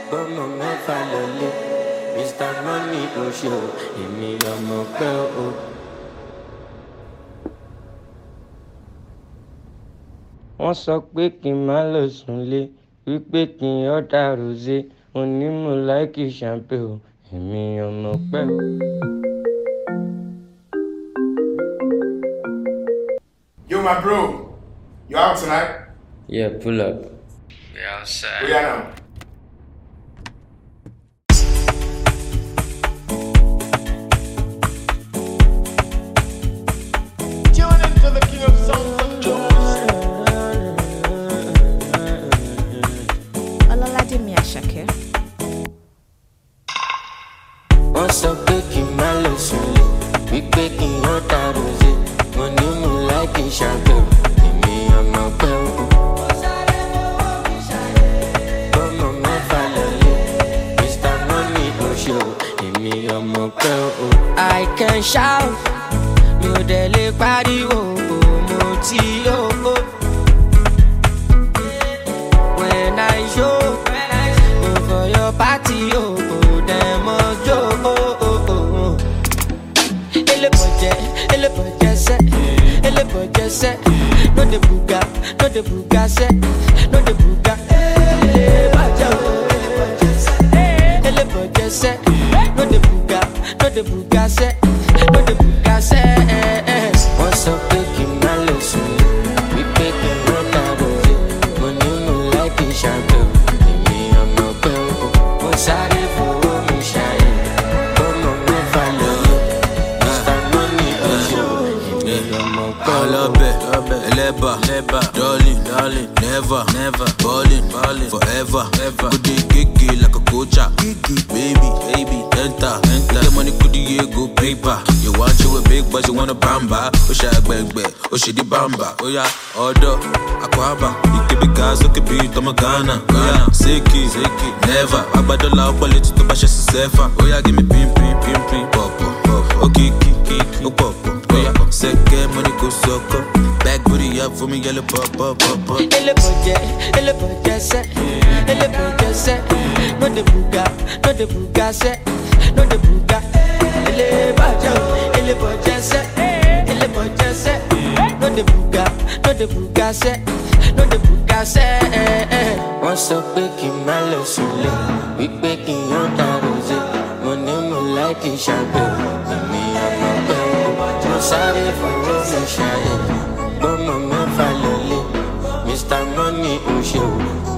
Bọ́mọ mẹ́fà lọlé, Mr. Money oṣù, èmi ọmọ pẹ́ o. Wọ́n sọ pé kí n má lọ sùnlé, wípé kí n ọ̀dà rosé, onímọ̀ láìkì champagne o, èmi ọmọ pẹ́ o. Yo, my bro, you out tonight? Yeah, pull up. We outside. Where you now? Tune into the king of sounds of Jones. Ọlọ́ládé Àṣàkẹ́. Wọ́n sọ pé kí n má lọ sùnlé, wípé kí n ọ̀dà rosé, onímọ̀ láìkì champagne o, èmi ọmọ pẹ́ o. Bọ́mọ mẹ́fà lọlé, Mr. Money oṣù, èmi ọmọ pẹ́ o. I can shout, mi ò dẹ̀ lè pariwo, mo ti yó. When I show, go for your party, dem must jo. Elebọjẹ sẹ, no dey buga sẹ, no dey buga. Elebọjẹ sẹ, no dey buga sẹ, no dey buga sẹ. Wọ́n sọ pé kí n má lọ sùn, wípé kí n ọ̀dà rosé, mo ní mo láìkì champagne, èmi ọmọ pẹ́ o. Mo sáré fowó mi ṣàyè, bọ́mọ mẹ́fà lọ́lé, Mr. Money oṣù, èmi ọmọ pẹ́ o. Alabe, Eleba, darling, never, ballin', forever. Good day, gigi like a coacha, baby, enter. Get money, could you go paper? You want you a big boss, you want a bamba? Osha gbegbe, Oshidi bamba. Oh yeah, order, Aquaba. You keep it gas, you keep it Ghana. Seki, never. Abadola, quality to bash sefa. Oh yeah, give me pim, pop. Okay, kiki, pop. Oh yeah, second money go sucker. Back booty up for me, yellow pop. Elebọjẹ sẹ, no dey buga sẹ, no dey buga. Elebọjẹ sẹ, no dey buga sẹ, no dey buga sẹ. Wọ́n sọ pé kí n má lọ sùnlé, wípé kí n ọ̀dà rosé, mo ní mo láìkì champagne, èmi ọmọ pẹ́ o. Mo sáré fowó mi ṣàyè, bọ́mọ mẹ́fà lọlé, Mr. Money oṣù.